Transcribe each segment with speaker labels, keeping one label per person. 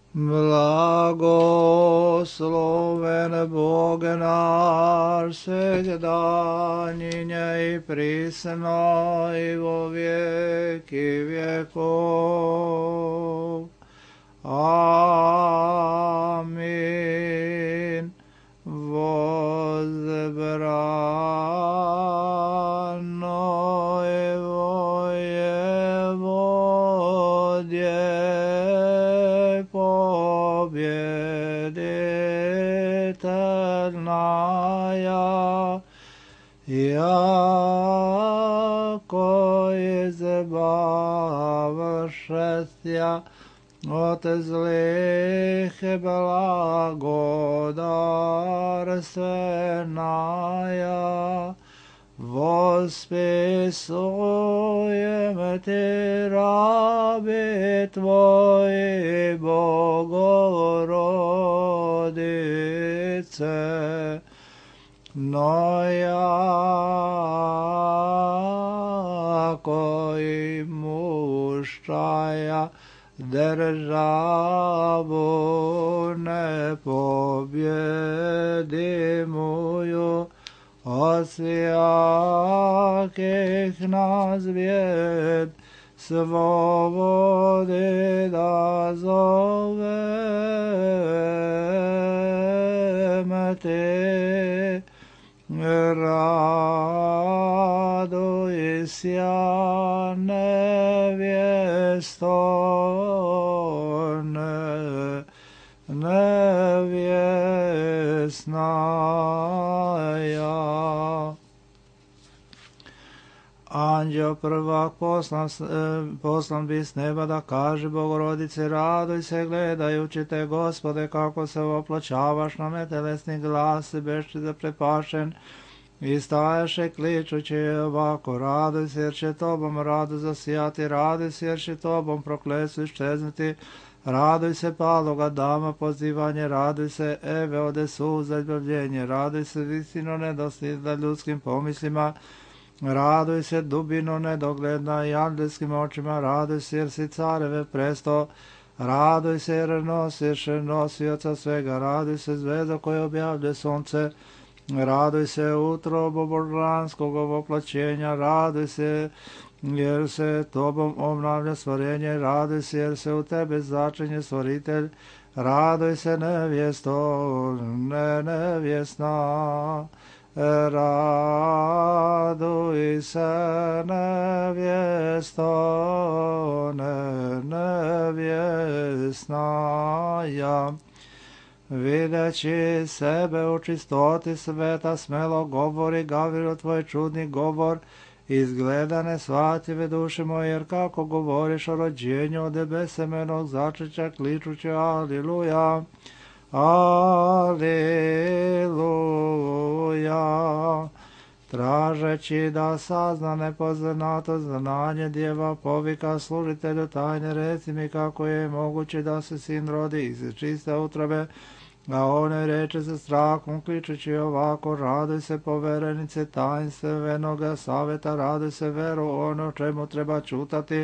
Speaker 1: Blagosloven Bog naš, svegdaninje i prisno i vo vijeki vjekov. Amin. Возбрано его Еводье победительная, яко избавшестя от злых благодарственная, восписуем Ти раби Твои, Богородице, но яко имущая державу непобедимую, от всяких нас бед свободы дозовем Ти. Радуйся, невесто, невестная. Anđeo prvak poslan bi s neba da kaže Bogorodice, raduj se gledajući te, Gospode, kako se opločavaš na me, telesni glas bešće zaprepašen, i stajaše kličući ovako, raduj se jer će tobom radu zasijati, raduj se jer će tobom prokletstvo iščeznuti, raduj se paloga dama pozivanje, raduj se Eve ode suza izbavljenje, raduj se istino nedosljedna ljudskim pomislima, raduj se dubino nedogledna i angelskim očima, raduj se jer si careve presto, raduj se jer nosiš nosioca svega, raduj se zvezda koja objavlja sunce, raduj se utrobo božanskog voplaćenja, raduj se jer se tobom obnavlja stvorenje, raduj se jer se u tebe začinje stvoritelj, raduj se nevjesto, nevjesna, raduj se nevjesto, nevjesnaja. Videći sebe u čistoti sveta, smelo govori Gavrilu tvoj čudni govor, izgleda nesvatljive duše moje, jer kako govoriš o rođenju od besemenog začeća, kličući aliluja, aliluja. Tražeći da sazna nepoznato znanje djeva, povika služitelju tajne, reci mi kako je moguće da se sin rodi iz čiste utrobe, a one reče sa strahom, kličući ovako, raduj se poverenice tajnstevenoga saveta, raduj se veru ono čemu treba čutati,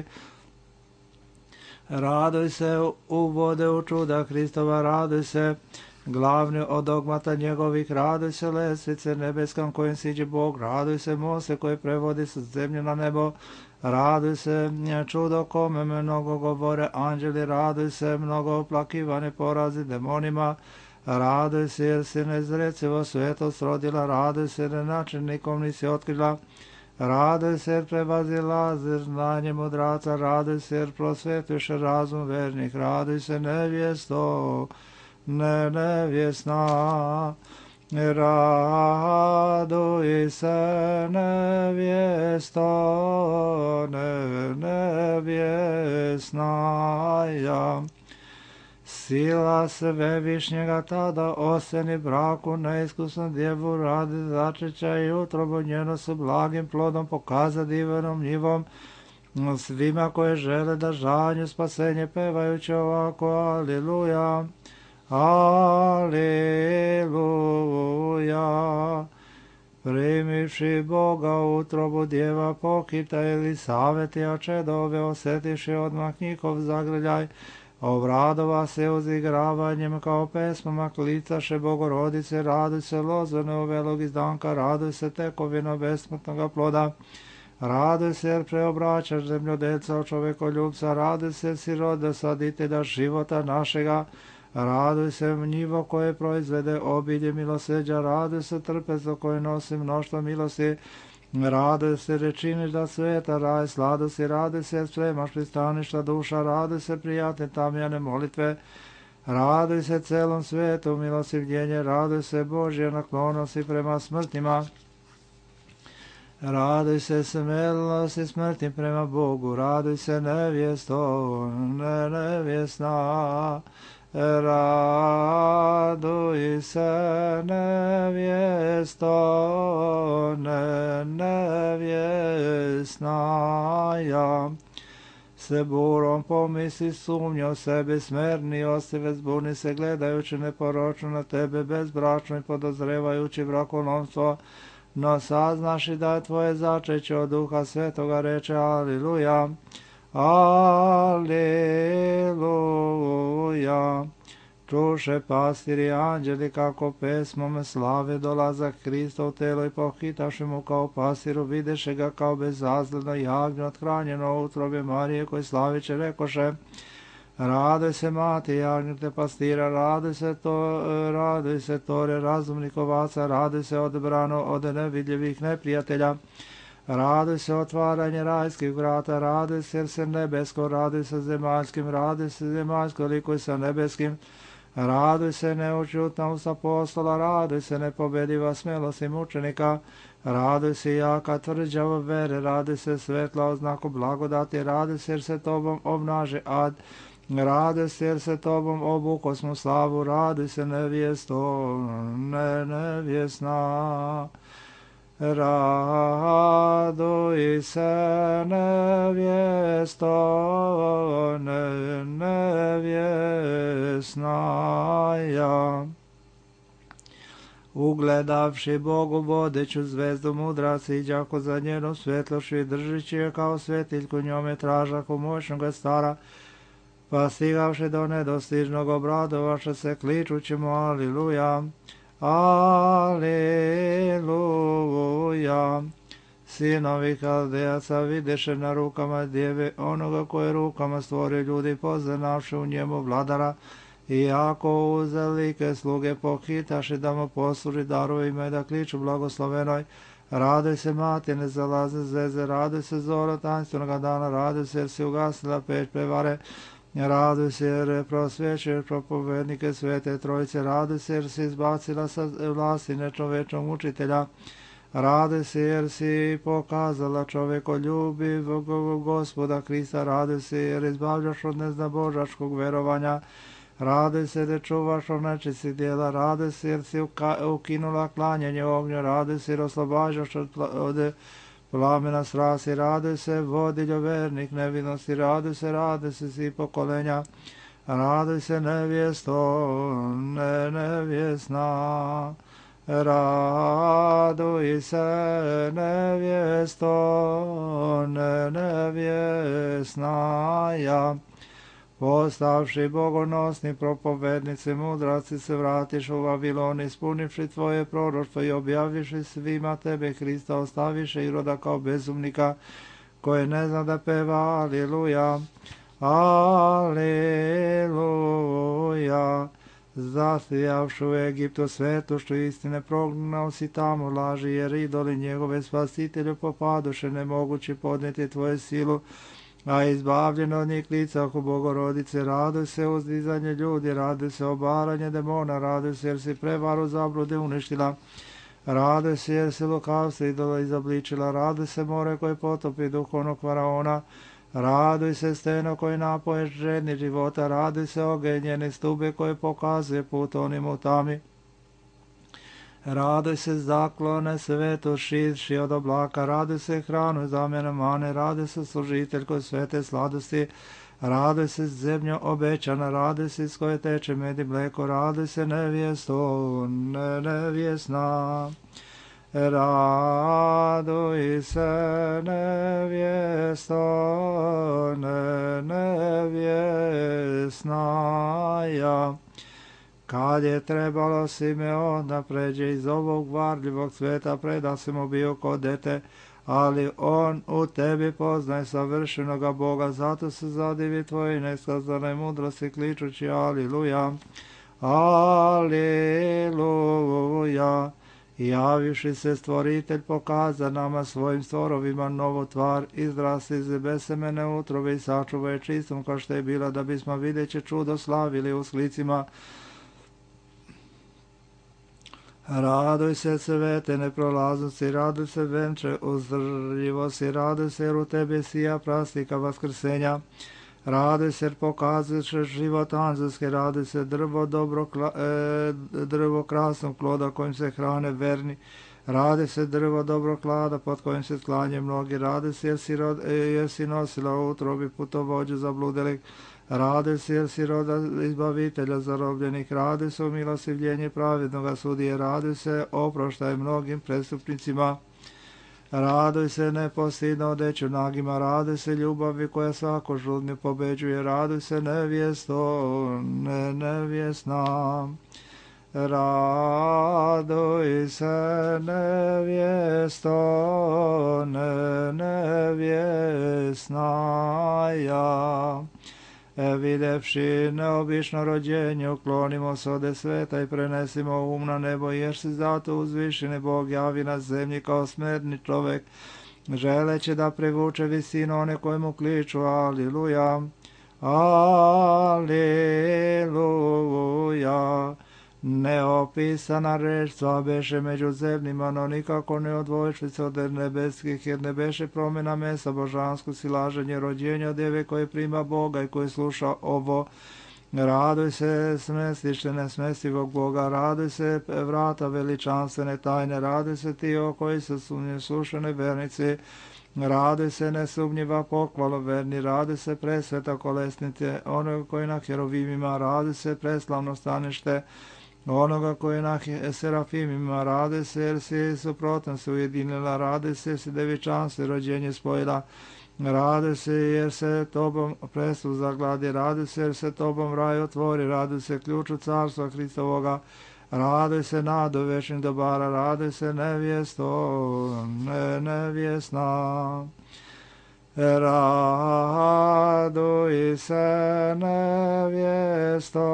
Speaker 1: raduj se uvode u čuda Hristova, raduj se glavni od dogmata njegovih, raduj se lestvice nebeskom kojim siđe Bog, raduj se moste koji prevodi sa zemlje na nebo, raduj se čudo kome mnogo govore anđeli, raduj se mnogo oplakivane porazi demonima, raduj se jer si nezrecivo svetost rodila, raduj se jer način nikom nisi otkrila, raduj se jer prevazila znanje mudraca, raduj se jer prosvetuješ razum vernih, raduj se nevjesto, nevjesna, raduj se nevjesto, nevjesnaja. Sila svevišnjega tada oseni braku neiskusnu djevu radi začeća i utrobu njeno su blagim plodom pokaza divanom njivom svima koje žele da žanju spasenje pevajući ovako aliluja, aliluja. Primivši Boga u utrobu djeva pokita ili saveti, a čedove osjetiši odmah njihov zagrljaj, obradova se uzigravanjem kao pesmama klicaše Bogorodice, raduj se lozove novelog izdanka, raduj se tekovino besmrtnoga ploda, raduj se jer preobraćaš zemljodelca od čovekoljubca, raduj se jer si roda saditelja života našega, raduj se njivo koje proizvede obilje milosrđa, raduj se trpezo koje nosi mnoštvo milosti, raduj se jer činiš da sveta raj sladosti, raduj se jer spremaš pristaništa duša, raduj se prijatne tamjane molitve, raduj se celom svetu milostivljenje, raduj se Božje naklonosti prema smrtnima, raduj se smelosti smrti prema Bogu, raduj se nevjesto, nevjesna, raduj se nevjesto, nevjesnaja. Se burom pomisli sumnjo sebi smerni, ostive zburni se gledajući neporočno na tebe bezbračno i podozrevajući brakonomstvo, no saznaš da je tvoje začeće od Duha Svetoga, reče Aliluja, Aliluja. Čuše pastiri anđeli kako pesmom slave dolazak Hristov telo i pohitaše mu kao pastiru, videše ga kao bezazledno jagnje othranjeno u utrobi Marije koji slaviće, rekoše, raduj se mati jagnjete pastira, raduj se tore razumnih ovaca, raduj se odbrano od nevidljivih neprijatelja, raduj se otvaranje rajskih vrata, raduj se jer se nebesko, raduj se zemaljskim, raduj se zemaljsko likuj sa nebeskim, raduj se neučutna usta apostola, raduj se nepobediva smelost i mučenika, raduj se jaka tvrđava vere, raduj se svetla oznaku blagodati, raduj se jer se tobom obnaže ad, raduj se jer se tobom obuko smo slavu, raduj se nevjesto, nevjesna. Raduj se nevjesto, nevjesnaja. Ugledavši Bogu vodeću zvezdu mudraci, iđako za njenu svetlošću i držići je kao svetiljku njome tražaku moćnoga stara, pa stigavši do nedostižnog obradovaše se kličući mu Aliluja, Aliluja. Sinovi Kaldejaca videše na rukama djeve onoga koje rukama stvori ljudi, poznavši u njemu vladara, i ako uzelike sluge pohitaše da mu posluži darovima i da kliču blagoslovenoj, raduj se mati nezalazne zveze, raduj se zoro tanstvenoga dana, raduj se jer si ugasila peć prevare, raduj se jer prosvjećuješ propovednike svete trojice, raduj se jer si izbacila sa vlasti nečovečnog učitelja, raduj se jer si pokazala čovekoljubiv Gospoda Krista, raduj se jer izbavljaš od neznabožačkog verovanja, raduj se da čuvaš od nečistih djela, raduj se jer si ukinula klanjanje ognju, raduj se jer oslobađaš od plamena strasti, raduj se vodiljo vernik nevinosti, raduj se svi pokolenja, raduj se nevjesto, nevjesna, raduj se nevjesto, nevjesnaja. Postavši bogonosni propovednici, mudraci se vratiš u Vavilon, ispunivši tvoje proroštvo i objaviši svima tebe Hrista, ostaviše Iroda kao bezumnika, koji ne zna da peva Aliluja, Aliluja. Zasijavši u Egiptu svetošću istine, prognao si tamo laži, jer idoli njegove spasitelju popadoše, nemogući podnijeti tvoju silu, a izbavljeno od njih licahu Bogorodice, raduj se uzdizanje ljudi, raduj se obaranje demona, raduj se jer si prevaru zablude uništila, raduj se jer si lukavstvo idola izobličila, raduj se more koje potopi duhovnog faraona, raduj se steno koje napoješ žedni života, raduj se ogenjeni stube koje pokazuje put onim u tami, raduj se zaklone svetu širši od oblaka, raduj se hranu zamjena mane, raduj se služitelj koji svete sladosti, raduj se zemljo obećana, raduj se iz koje teče med i mleko, raduj se nevjesto, nevjesna, Raduj se nevjesto, nevjesnaja. Kad je trebalo Simeon da pređe iz ovog varljivog sveta, preda se mu bio kod dete, ali on u tebi poznaje savršenoga Boga, zato se zadivi tvoje neskazane mudrosti, kličući Aliluja, Aliluja. Javiši se Stvoritelj pokaza nama svojim stvorovima novu tvar, izrasti iz besemene utrove i sačuvaj čistom kao što je bila, da bismo videće čudo slavili u slicima. Raduj se svete neprolaznosti, raduj se venče uzdržljivosti, raduj se jer u tebi sija prastika vaskrsenja. Raduj se jer pokazuješ život anđelski, raduj se drvo krasnog ploda kojim se hrane verni. Raduj se drvo dobrog klada pod kojim se sklanje mnogi. Raduj se jer si nosila u utrobi putovođu zabludelih. Raduj se jer si roda izbavitelja zarobljenih. Raduj se u milostivljenje pravednoga sudije. Raduj se oproštaj mnogim prestupnicima. Raduj se nepostidno odeću nagima, raduj se ljubavi koja svako žudnju pobeđuje, raduj se nevjesto, nevjesna. Raduj se nevjesto, nevjesnaja. Videvši neobično rođenje, uklonimo se ode sveta i prenesimo um na nebo, jer se zato uzvišeni Bog javi na zemlji kao smrtni čovek, želeći da privuče visinu one kojemu kliču Aliluja, Aliluja. Neopisana reč sva beše među zemljima, no nikako ne odvojiš se od nebeskih, jer ne beše promjena mesa božansko silaženje rođenja djeve koje prima Boga i koje sluša ovo. Raduj se smestište nesmestivog Boga, raduj se vrata veličanstvene tajne, raduj se ti o koji se slušane vernici, raduj se nesumnjiva pohvalo verni, raduj se presveta kolesnice, onoga koji na herovimima, raduj se preslavno stanište, onoga koji na serafimima, raduj se jer si suprotno se ujedinila, raduj se jer si devičanstvo rođenje spojila, raduj se jer se tobom presuv zagladi, raduj se jer se tobom raj otvori, raduj se ključu carstva Hristovoga, raduj se nadu večnih dobara, raduj se nevjesto, nevjesna. Raduj se nevjesto,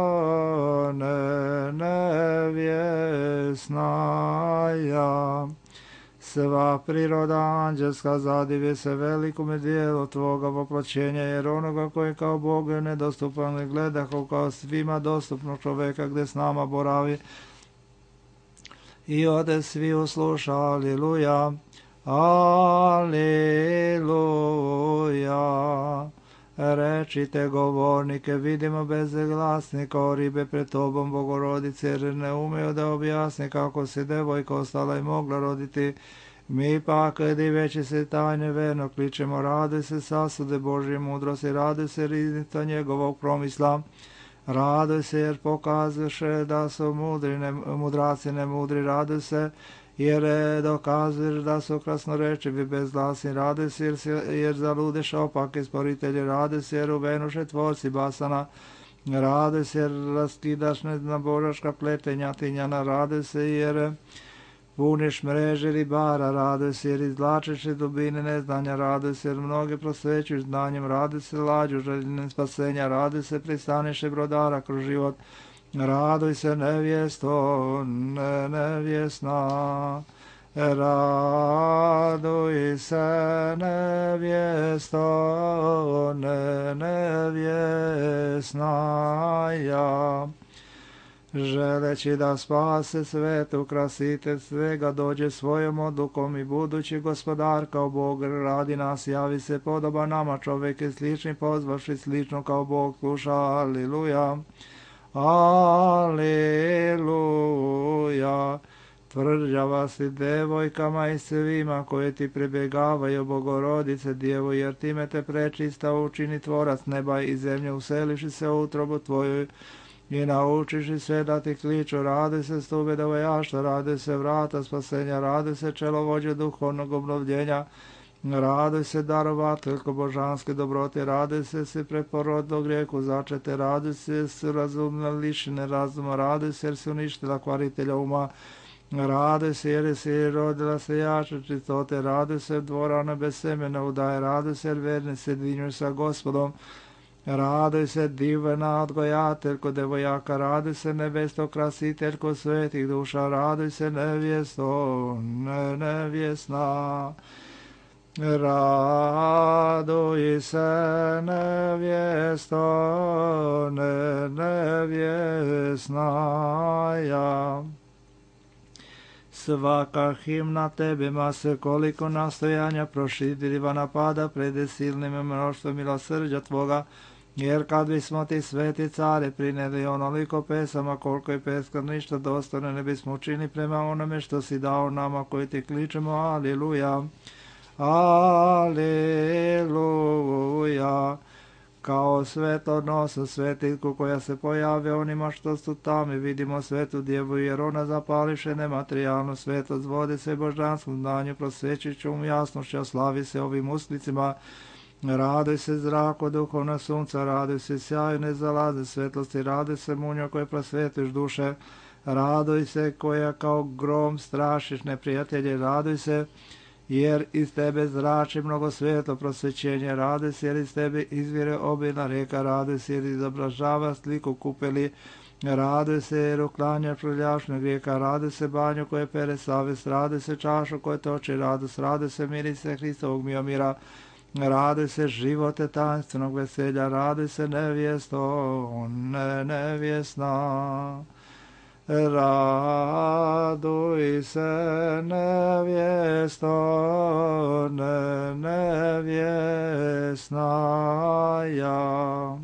Speaker 1: nevjesnaja. Sva priroda anđelska zadivi se velikome dijelu tvoga voplaćenja, jer onoga koji kao Bog je nedostupan ne gledaho kao svima dostupnog čoveka gdje s nama boravi. I ode svi usluša, Aliluja, Aliluja. Rečite govornike, vidimo bezglasnika o ribe pred tobom, Bogorodice, jer ne umeju da objasni kako se devojka ostala i mogla roditi. Mi pak, diveći se tajne verno, kličemo, raduj se sasude Božje mudrosti, raduj se riznica njegovog promisla. Raduj se jer pokazuješ da su mudraci ne mudri, raduj se jer dokazuješ da su krasnorečivi bezglasni, raduj se jer zaludeš opake sporitelji, raduj se jer uvenuše tvorci basana, raduj se jer raskidaš neznabožaška pletenja tinjana, raduj se jer puniš mreže ribara, raduj se jer izvlačeš iz dubine neznanja, raduj se jer mnoge prosvećuš znanjem, raduj se lađu željene spasenja, raduj se pristaniše brodara kroz život, raduj se nevjesto, nevjesna. Raduj se nevjesto, nevjesnaja. Želeći da spase svet, ukrasite svega, dođe svojom odlukom i budući gospodar kao Bog radi nas, javi se podoba nama čovjek je slični, pozvaši slično kao Bog sluša, Aliluja, Aliluja. Tvrđava si devojkama i svima koje ti pribjegavaju, Bogorodice Djevo, jer time te prečista učini tvorac neba i zemlje, useliši se u utrobu tvoju i naučiš i sve da ti kliču, raduj se stube dovojaštva, raduj se vrata spasenja, raduj se čelovođe duhovnog obnovljenja, raduj se darovateljko božanske dobrote, raduj se si preporodilo grijehu začete, raduj se jer su razumne lišine razuma, raduj se jer si uništila kvaritelja uma, raduj se jer si rodila se jače čistote, raduj se dvorana bez semena udaje, raduj se jer verni se dinjuj sa Gospodom, raduj se divna odgojateljko devojaka, raduj se nebesto krasiteljko svetih duša, raduj se nevjesto, nevjesna. Raduj se nevjesto, nevjesnaja. Svaka himna tebima se koliko nastojanja proširiva napada pred silnim mnoštvom milosrđa tvoga, jer kad bismo ti sveti care prineli onoliko pesama koliko je peska ništa dostojno ne bismo učinili prema onome što si dao nama koji ti kličemo, aleluja. Aleluja. Kao svetonosa svetiljku koja se pojave onima što su tamo, vidimo svetu djevu jer ona zapališe nematerijalno svetost, vodi se božanskom znanju, prosvećujućom jasnošću, slavi se ovim uslicima. Raduj se zrako duhovna sunca, raduj se sjaju nezalaze svetlosti, raduj se munjo koje prosvetiš duše, raduj se koja kao grom strašiš neprijatelje, raduj se jer iz tebe zrači mnogo svetlo prosvećenje, raduj se jer iz tebe izvire obilna reka, raduj se jer izobražava sliku kupeli, raduj se jer uklanja prljašnjeg grijeka, raduj se banju koje pere savest, raduj se čašu koje toči radost, raduj se mirise Hristovog miomira, raduj se živote tajanstvenog veselja, raduj se nevjesto, nevjesna. Raduj se nevjesto, nevjesnaja.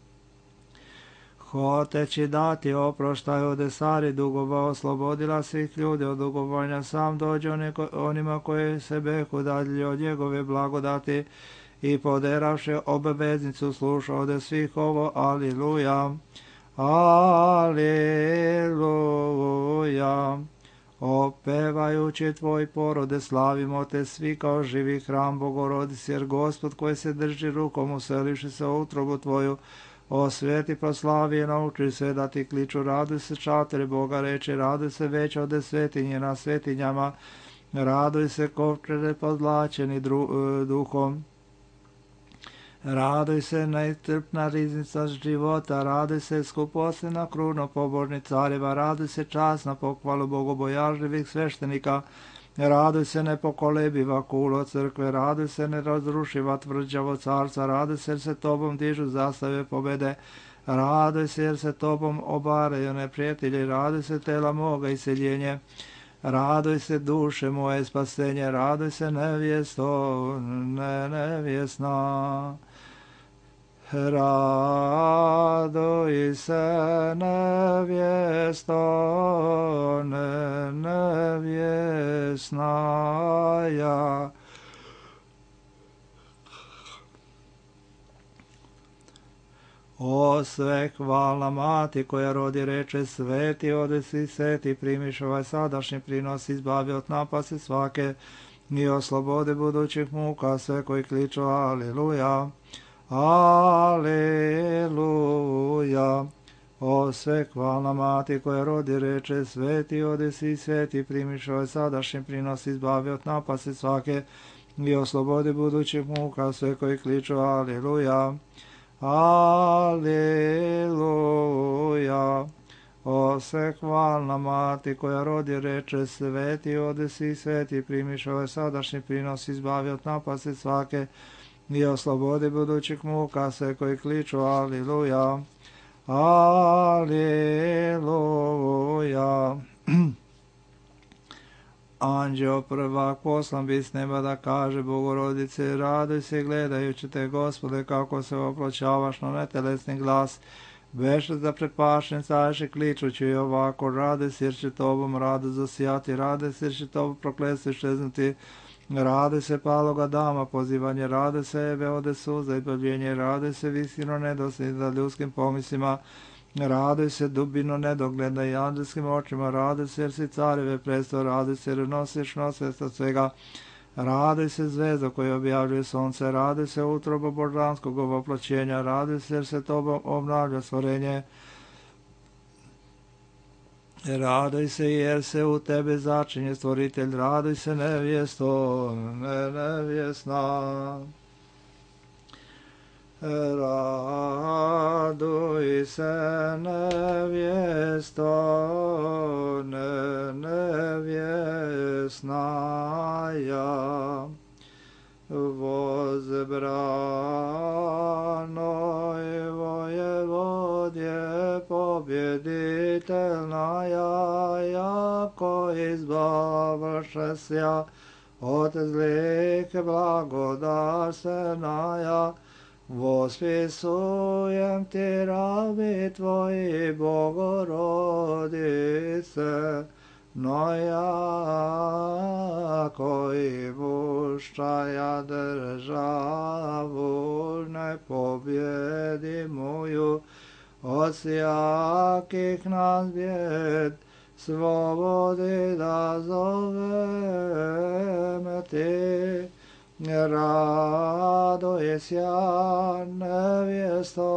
Speaker 1: Hoteći dati oproštaj od desari dugova, oslobodila svih ljudi od dugovanja, sam dođe onima koji se behu dalje od njegove blagodati i poderavše obveznicu sluša od svih ovo, aleluja. Aleluja. Opevajući tvoj porode, slavimo te svi kao živi hram Bogorodice, jer Gospod koji se drži rukom useliši se u utrobu tvoju, osveti proslavi i nauči se da ti kliču, raduj se čatere Boga reče, raduj se već od svetinje na svetinjama, raduj se kovčede podlačeni duhom, raduj se nestrpna riznica života, raduj se skuposena kruno pobožni careva, raduj se časna pohvalu bogobojažljivih sveštenika, raduj se nepokolebiva kulo crkve, raduj se nerazrušiva tvrđavo carca, raduj se jer se tobom dižu zastave pobede, raduj se jer se tobom obaraju neprijatelji, raduj se tela moga iseljenje, raduj se duše moje spasenje, raduj se nevjesto, nevjesna. Raduj se nevjesto, nevjesnaja. O sve hvalna mati koja rodi reče, sveti odesi sveti, primiš ovaj sadašnji prinos, izbavi od napasti svake i oslobode budućih muka, sve koji kliču aleluja. Aleluja. O sve hvalna mati koja rodi reče, sveti odesi sveti, primiš ovaj sadašnji prinos, izbavi od napasti svake i oslobodi budućih muka, sve koji kliču aleluja. Aleluja. O sve hvalna mati koja rodi reče, sveti odesi sveti, primiš ovaj sadašnji prinos, izbavi od napasti svake i oslobodi budućih muka, sve koji kliču aleluja. Aleluja. Anđeo prvak poslan bi s neba da kaže Bogorodice, raduj se gledajući te Gospode kako se oploćavaš na netelesni glas, beše za prepašen caše kličući i ovako, raduj se jer će tobom rado zasijati, raduj se jer će tobom proklesti šeznuti, raduj se paloga dama pozivanje, raduj se ebe ode suza i bavljenje, raduj se visino nedosljedno za ljudskim pomislima, Raduj se dubino nedogledaj anđelskim očima, raduj se jer si careve prestao, raduj se jer nosiš nosvesta svega, raduj se zvezda koja objavljuje sunce, raduj se utrobo božanskog voplaćenja, raduj se jer se tobom obnavlja stvorenje, raduj se jer se u tebe začinje stvoritelj, raduj se nevjesto, nevjesna. Raduj se nevjesto, nevjesnaja, возбранoj vojevodje pobjeditelnaja, jako izbavšesja od zlih blagodarstvenaja, vospisujem ti rabi tvoji Bogorodice, no ja koji puščaja državu ne pobjedi moju, od sjakih nas bijed slobodi da zovem ti. Raduj sja nevjesto,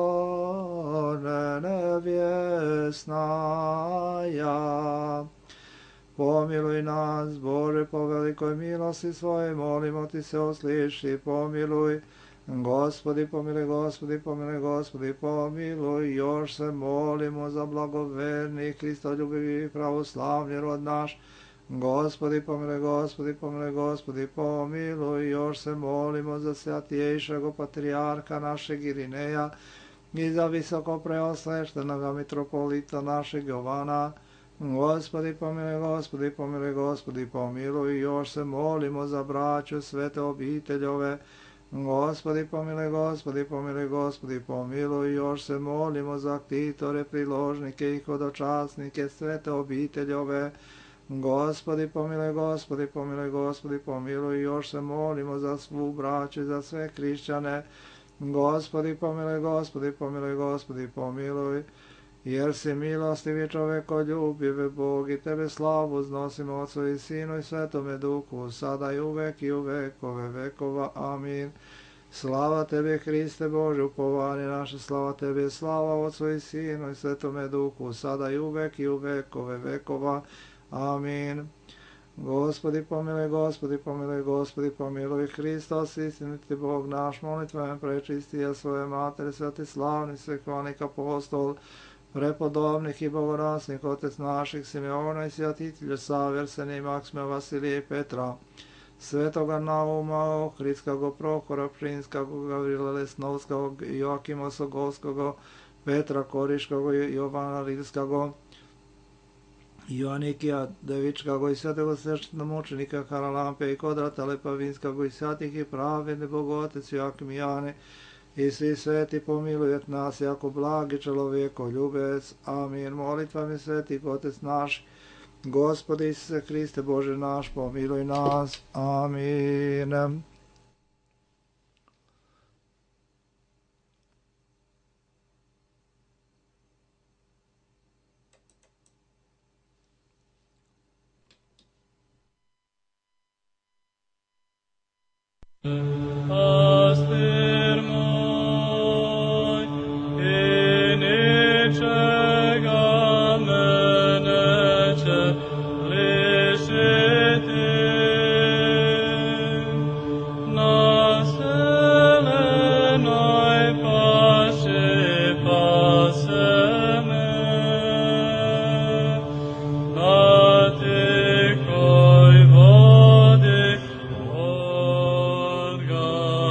Speaker 1: nevjesnaja. Pomiluj nas, Bože, po velikoj milosti svojoj, molimo ti se usliši, pomiluj. Gospodi, pomiluj, Gospodi, pomiluj, Gospodi, pomiluj. Još se molimo za blagoverni, Hristoljubivi i pravoslavni rod naš. Gospodi, pomiluj, Gospodi, pomiluj, Gospodi, pomiluj. Još se molimo za svjatiješeg patrijarha našeg Irineja i za visoko preosveštenog mitropolita našeg Jovana. Gospodi, pomiluj, Gospodi, pomiluj, Gospodi, pomiluj. Još se molimo za braću svete obiteljove. Gospodi, pomiluj, Gospodi, pomiluj, Gospodi, pomiluj. Još se molimo za ktitore, priložnike i hodočasnike svete obiteljove. Gospodi, pomiluj, Gospodi, pomiluj, Gospodi, pomiluj. Još se molimo za svu braću i za sve hrišćane. Gospodi, pomiluj, Gospodi, pomiluj, Gospodi, pomiluj. Jer si milostivi čovekoljubive Bog i tebe slavu uznosimo Otcu i Sinu i Svetome Duhu, sada i uvek i u vekove vekova. Amin. Slava tebe, Hriste Bože, upovanje naše, slava tebe, slava Otcu i Sinu i Svetome Duhu, sada i uvek i u vekove vekova. Amin. Gospodi pomiluj, Gospodi pomiluj, Gospodi pomiluj. Hristos, istiniti Bog naš, molitvom prečistija svoje matere, sveti slavni svekonik apostol, prepodobnih i bogorasnih otec naših Simeona i svjatitelja Save, Arsenija, Maksima, Vasilija i Petra, svetoga Nauma, Ohridskog, Prohora, Pšinskog, Gavrila Lesnovskog, Joakima Sogovskog, Petra Koriškog, Jovana Rilskog, Joanikija Devičkog i svetog sveštenomučenika Haralampe i Kodrata Lepavinskog i svetih i pravedni Bogotec Joakim Jane i svi sveti pomilujet nas jako blagi čelovjeko ljubec. Amin. Molitvami svetih Otec naš, Gospodi Isuse Hriste Bože naš, pomiluj nas. Amin.
Speaker 2: Paster moj, i ničega me neće lišiti. Na zelenoj paši pase me, na tikoj vodi odgaja.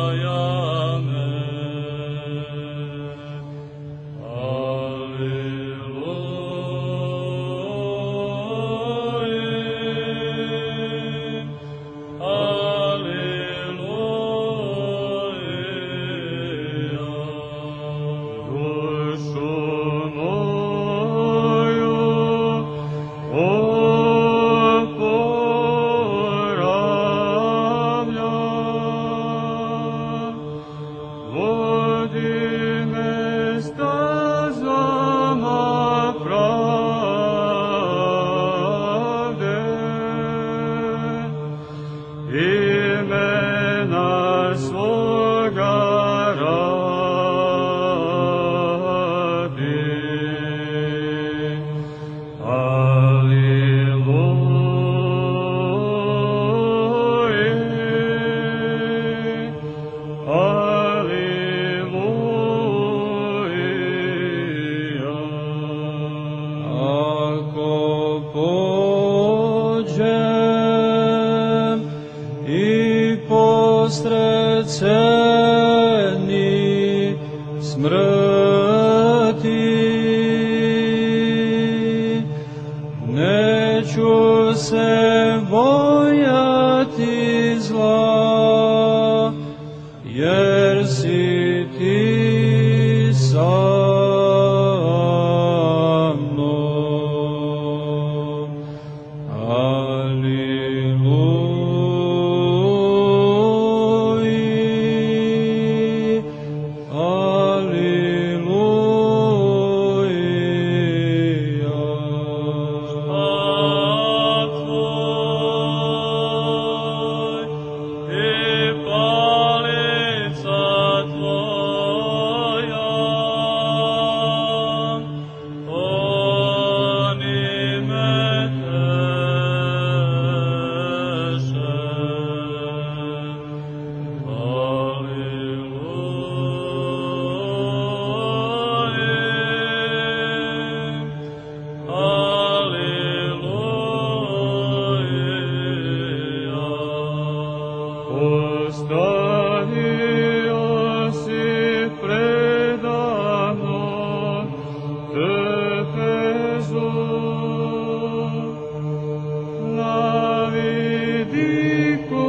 Speaker 2: neću se bojati zla, jer si ti sa mnom. Aliluji, aliluja. Ostavio si predano Efezu, na vidiku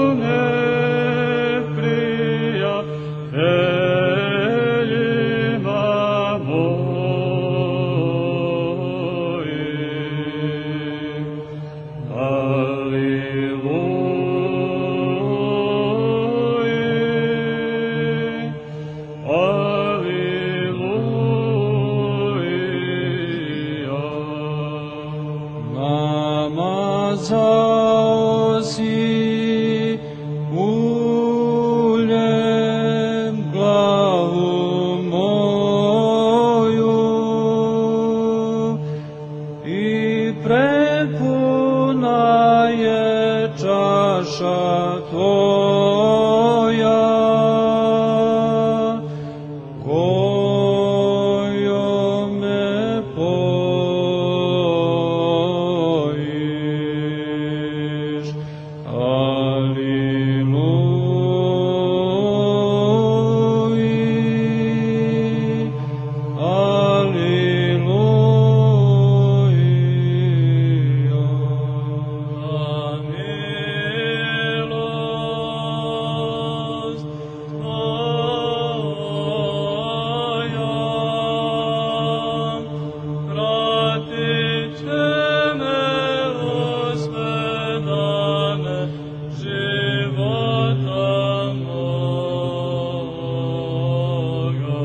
Speaker 2: neprijateljima mojim. Namazao si uljem glavu moju i prepuna je čaša tvoja, kojom me pojiš. Aliluji, aliluja. Milost tvoja pratit će me u sve dane života moga.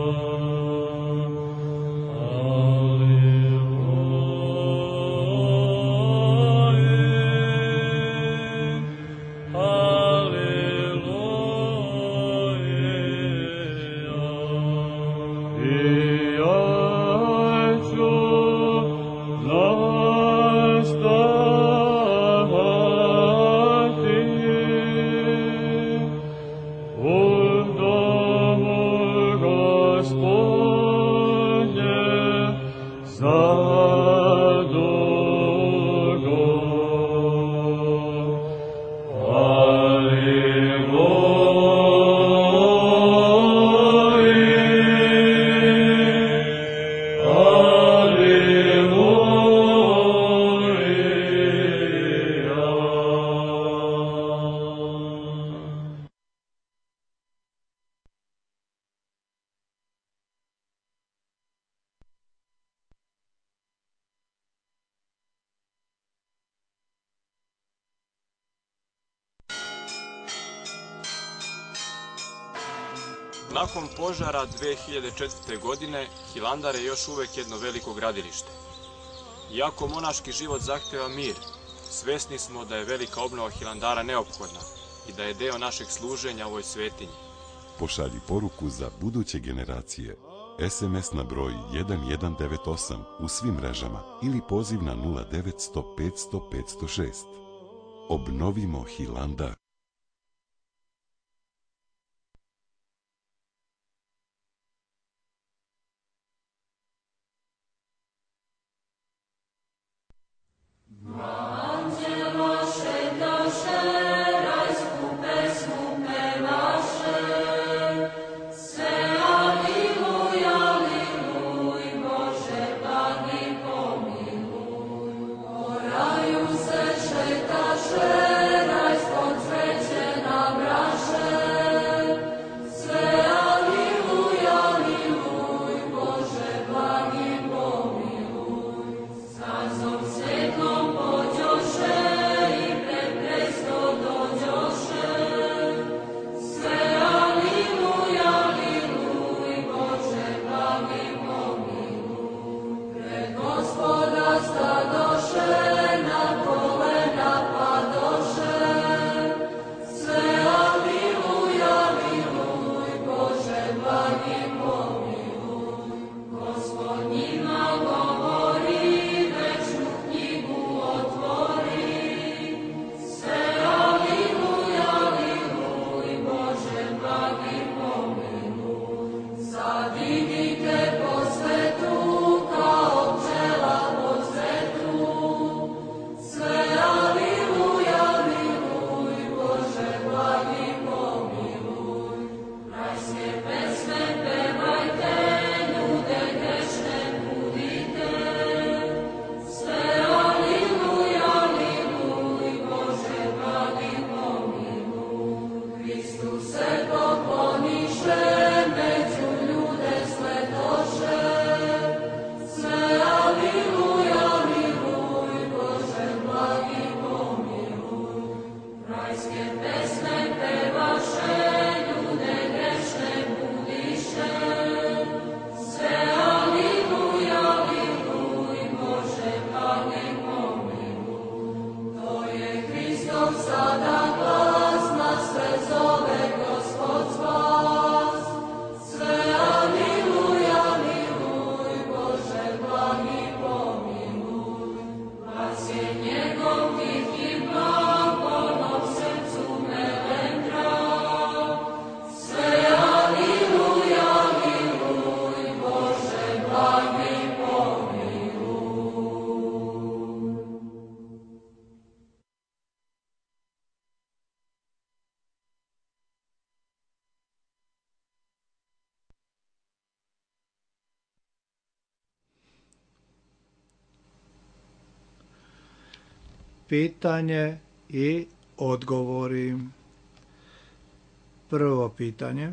Speaker 3: Nakon požara 2004. godine, Hilandar je još uvek jedno veliko gradilište. Iako monaški život zahteva mir, svesni smo da je velika obnova Hilandara neophodna i da je deo našeg služenja ovoj svetinji.
Speaker 4: Pošalji poruku za buduće generacije. SMS na broj 1198 u svim mrežama ili poziv na 0900 500 506. Obnovimo Hilandar.
Speaker 5: Alleluja, alleluja.
Speaker 1: Pitanje i odgovori. Prvo pitanje.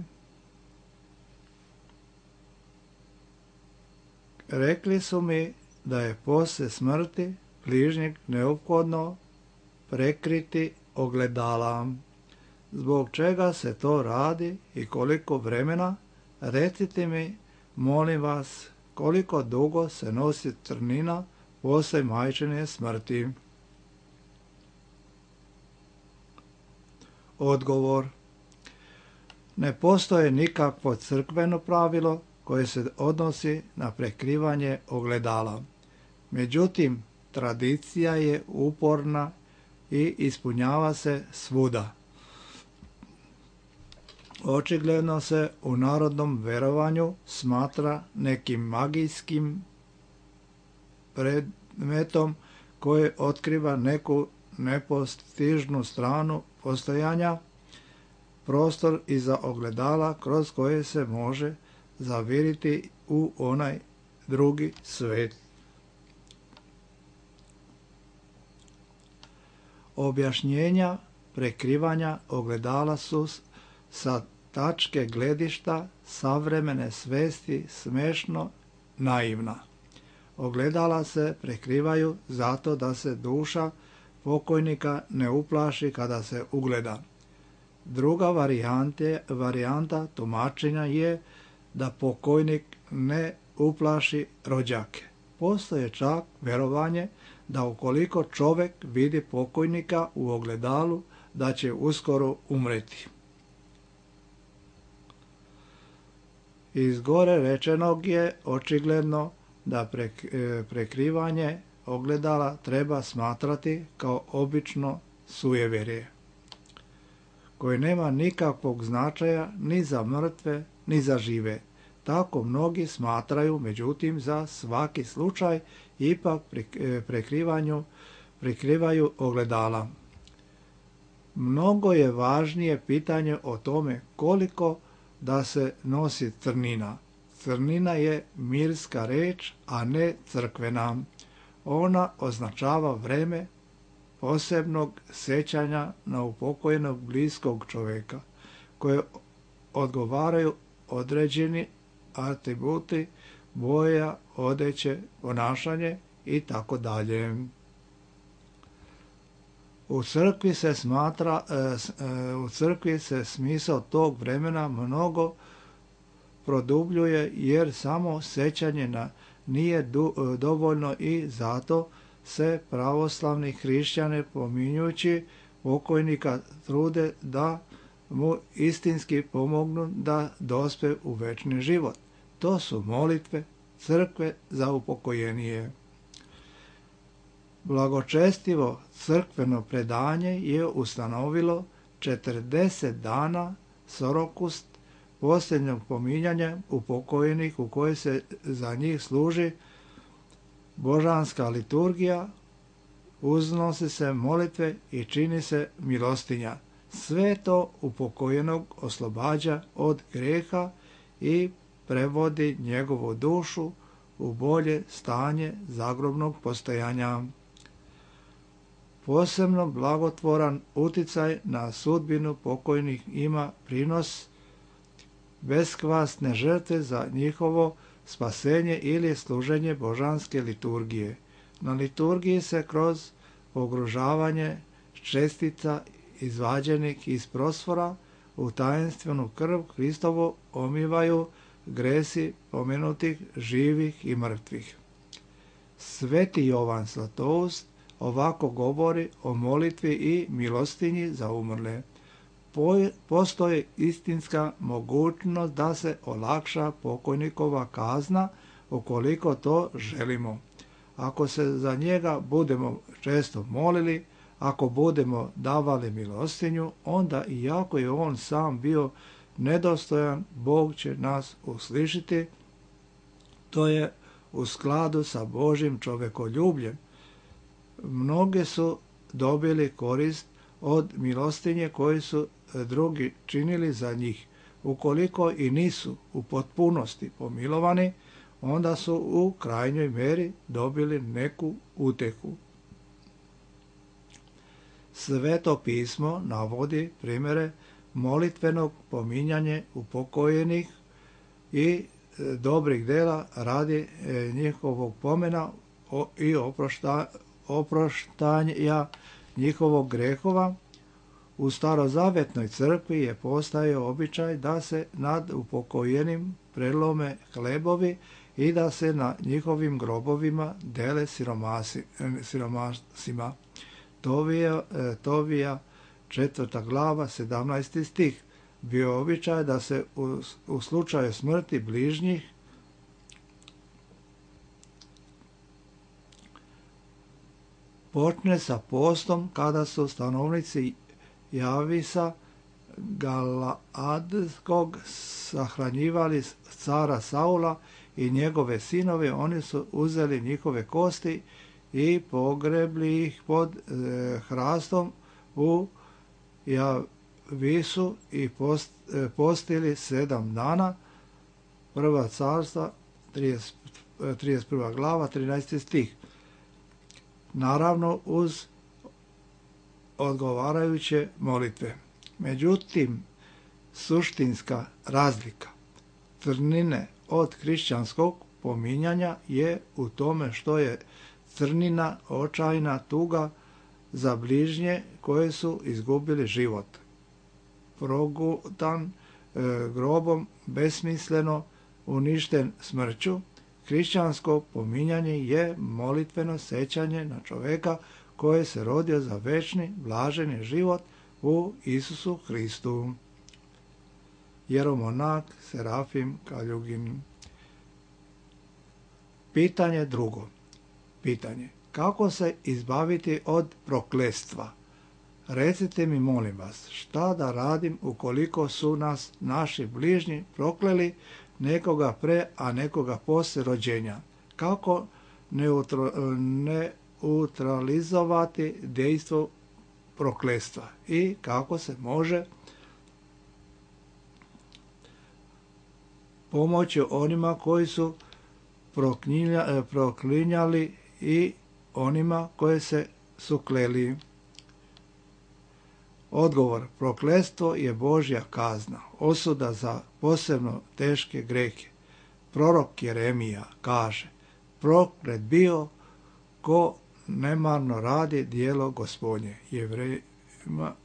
Speaker 1: Rekli su mi da je poslije smrti bližnjeg neophodno prekriti ogledala. Zbog čega se to radi i koliko vremena? Recite mi, molim vas, koliko dugo se nosi crnina poslije majčine smrti? Odgovor. Ne postoji nikakvo crkveno pravilo koje se odnosi na prekrivanje ogledala. Međutim, tradicija je uporna i ispunjava se svuda. Očigledno se u narodnom verovanju smatra nekim magijskim predmetom koji otkriva neku nepostižnu stranu postojanja, prostor iza ogledala kroz koje se može zaviriti u onaj drugi svijet. Objašnjenja prekrivanja ogledala su sa tačke gledišta savremene svesti smešno naivna. Ogledala se prekrivaju zato da se duša pokojnika ne uplaši kada se ugleda. Druga varijanta tumačenja je da pokojnik ne uplaši rođake. Postoje čak vjerovanje da ukoliko čovjek vidi pokojnika u ogledalu, da će uskoro umreti. Iz gore rečenog je očigledno da prekrivanje ogledala treba smatrati kao obično sujevjerje, koje nema nikakvog značaja ni za mrtve, ni za žive. Tako mnogi smatraju, međutim za svaki slučaj ipak prekrivaju ogledala. Mnogo je važnije pitanje o tome koliko da se nosi crnina. Crnina je mirska reč, a ne crkvena. Ona označava vreme posebnog sjećanja na upokojenog bliskog čovjeka, koje odgovaraju određeni atributi, boja, odeće, ponašanje i tako dalje. U crkvi se smisao tog vremena mnogo produbljuje, jer samo sjećanje nije dovoljno i zato se pravoslavni hrišćani, pominjući pokojnika, trude da mu istinski pomognu da dospe u večni život. To su molitve crkve za upokojenije. Blagočestivo crkveno predanje je ustanovilo 40 dana sorokust posljednjeg pominjanja upokojenih, u kojoj se za njih služi božanska liturgija, uznose se molitve i čini se milostinja. Sve to upokojenog oslobađa od grijeha i prevodi njegovu dušu u bolje stanje zagrobnog postojanja. Posebno blagotvoran uticaj na sudbinu pokojnih ima prinos beskvasne žrtve za njihovo spasenje ili služenje božanske liturgije. Na liturgiji se kroz pogružavanje čestica izvađenih iz prostora u tajenstvenu krv Hristovu omivaju gresi pomenutih živih i mrtvih. Sveti Jovan Zlatoust ovako govori o molitvi i milostinji za umrle. Postoji istinska mogućnost da se olakša pokojnikova kazna ukoliko to želimo. Ako se za njega budemo često molili, ako budemo davali milostinju, onda iako je on sam bio nedostojan, Bog će nas uslišiti. To je u skladu sa Božjim čovjekoljubljem. Mnogi su dobili korist od milostinje koji su drugi činili za njih. Ukoliko i nisu u potpunosti pomilovani, onda su u krajnjoj mjeri dobili neku utehu. Sveto pismo navodi primjere molitvenog pominjanja upokojenih i dobrih dela radi njihovog pomena i oproštanja njihovog grehova. U starozavjetnoj crkvi je postojao običaj da se nad upokojenim prelome hlebovi i da se na njihovim grobovima dele siromasima. Tovija 4. glava 17. stih. Bio običaj da se u slučaju smrti bližnjih počne sa postom kada su stanovnici Javisa Galaadskog sahranjivali cara Saula i njegove sinove. Oni su uzeli njihove kosti i pogrebli ih pod hrastom u Javisu i postili 7 dana. Prva carstva 31. glava 13. stih. Naravno uz odgovarajuće molitve. Međutim, suštinska razlika crnine od hrišćanskog pominjanja je u tome što je crnina očajna tuga za bližnje koje su izgubili život. Progutan grobom, besmisleno uništen smrću, hrišćansko pominjanje je molitveno sećanje na čoveka koji se rodio za večni, blaženi život u Isusu Hristu. Jeromonak Serafim Kaljugin. Pitanje drugo. Pitanje. Kako se izbaviti od prokletstva? Recite mi, molim vas, šta da radim ukoliko su nas naši bližnji prokleli, nekoga pre, a nekoga poslije rođenja? Kako neutralizovati dejstvo prokletstva i kako se može pomoći onima koji su proklinjali i onima koje se su kleli? Odgovor. Prokletstvo je Božja kazna, osuda za posebno teške grehe. Prorok Jeremija kaže: proklet bio ko nemarno radi djelo Gospodnje. Jevrejima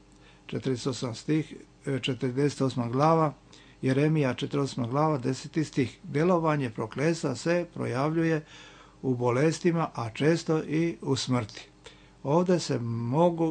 Speaker 1: 48. glava, Jeremija 48. glava 10. stih. Djelovanje prokletstva se projavljuje u bolestima, a često i u smrti. Ovdje se mogu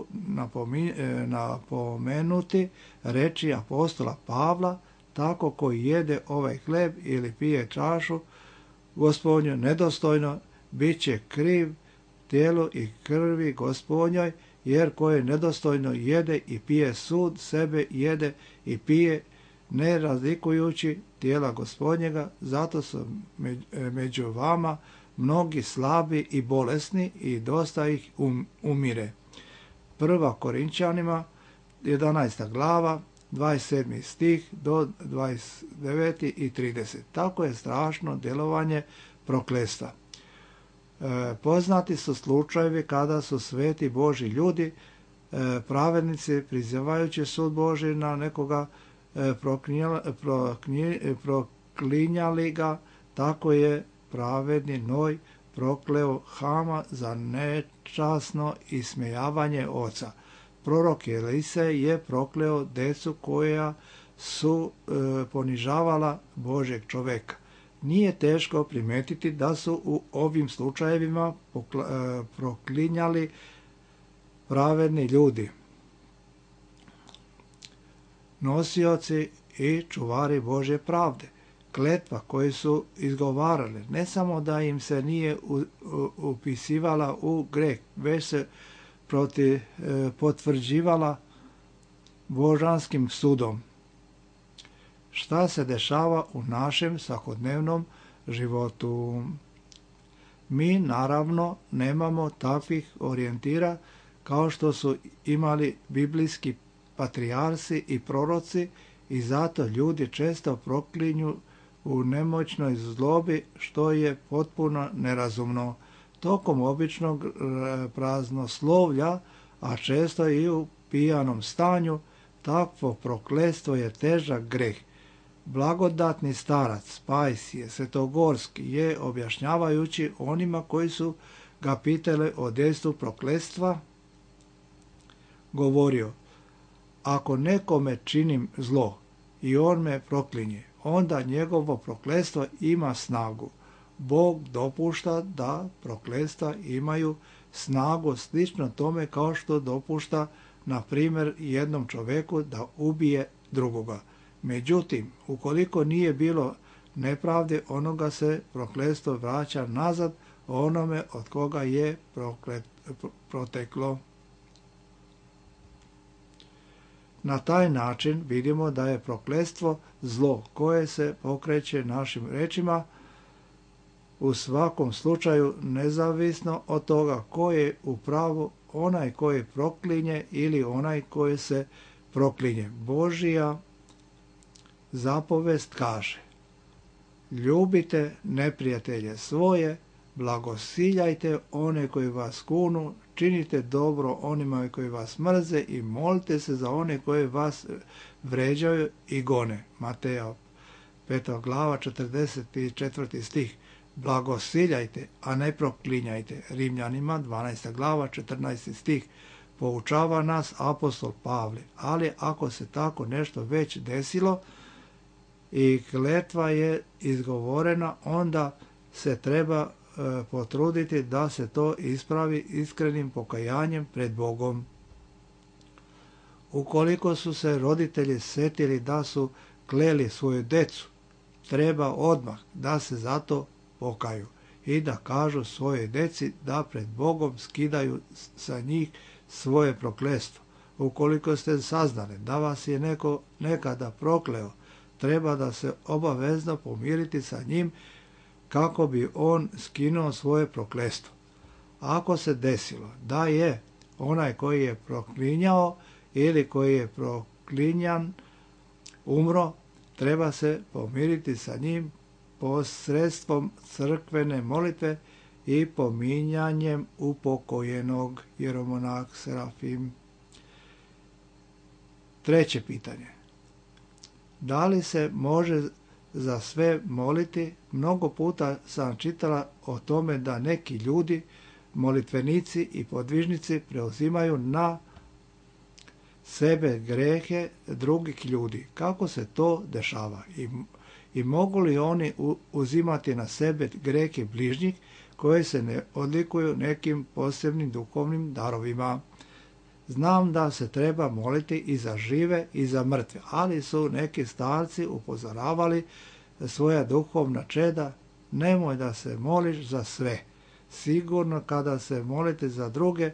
Speaker 1: napomenuti reči apostola Pavla: tako koji jede ovaj hleb ili pije čašu Gospodnju nedostojno, bit će kriv tijelu i krvi Gospodnjoj, jer koji nedostojno jede i pije sud sebe jede i pije, ne razlikujući tijela Gospodnjega. Zato su među vama mnogi slabi i bolesni i dosta ih umire. 1. Korinčanima 11. glava 27. stih do 29. i 30. Tako je strašno djelovanje prokletstva. Poznati su slučajevi kada su sveti Božji ljudi, pravednici, prizivajući sud Božji na nekoga, proklinjali ga. Tako je pravedni Noj prokleo Hama za nečasno ismejavanje oca. Prorok Elise je prokleo decu koja su ponižavala Božjeg čoveka. Nije teško primetiti da su u ovim slučajevima proklinjali pravedni ljudi, nosioci i čuvari Božje pravde. Kletva koju su izgovarali, ne samo da im se nije upisivala u greh, već se potvrđivala božanskim sudom. Šta se dešava u našem svakodnevnom životu? Mi naravno nemamo takvih orijentira kao što su imali biblijski patrijarsi i proroci i zato ljudi često proklinju u nemoćnoj zlobi, što je potpuno nerazumno. Tokom običnog praznoslovlja, a često i u pijanom stanju. Takvo prokletstvo je težak greh. Blagodatni starac Pajsije Svetogorski je, objašnjavajući onima koji su ga pitali o dejstvu prokletstva, govorio: ako nekome činim zlo i on me proklinje, onda njegovo prokletstvo ima snagu. Bog dopušta da prokletstva imaju snagu slično tome kao što dopušta, na primjer, jednom čovjeku da ubije drugoga. Međutim, ukoliko nije bilo nepravde, onoga se prokletstvo vraća nazad onome od koga je proteklo. Na taj način vidimo da je prokletstvo zlo koje se pokreće našim rečima, u svakom slučaju nezavisno od toga ko je u pravu, onaj koji proklinje ili onaj koji se proklinje. Božja zapovest kaže: ljubite neprijatelje svoje, blagosiljajte one koji vas kunu, činite dobro onima koji vas mrze i molite se za one koji vas vređaju i gone. Mateja 5. glava 44. stih. Blagosiljajte, a ne proklinjajte. Rimljanima 12. glava 14. stih. Poučava nas apostol Pavle. Ali ako se tako nešto već desilo i kletva je izgovorena, onda se treba potruditi da se to ispravi iskrenim pokajanjem pred Bogom. Ukoliko su se roditelji setili da su kleli svoju decu, treba odmah da se zato pokaju i da kažu svojoj deci da pred Bogom skidaju sa njih svoje prokletstvo. Ukoliko ste saznali da vas je neko nekada prokleo, treba da se obavezno pomiriti sa njim kako bi on skinuo svoje prokletstvo. Ako se desilo da je onaj koji je proklinjao ili koji je proklinjan umro, treba se pomiriti sa njim posredstvom crkvene molitve i pominjanjem upokojenog. Jeromonah Serafim. Treće pitanje. Da li se može za sve moliti? Mnogo puta sam čitala o tome da neki ljudi, molitvenici i podvižnici, preuzimaju na sebe grehe drugih ljudi. Kako se to dešava? I mogu li oni uzimati na sebe grehe bližnjih koje se ne odlikuju nekim posebnim duhovnim darovima? Znam da se treba moliti i za žive i za mrtve, ali su neki starci upozoravali svoja duhovna čeda: nemoj da se moliš za sve. Sigurno kada se molite za druge,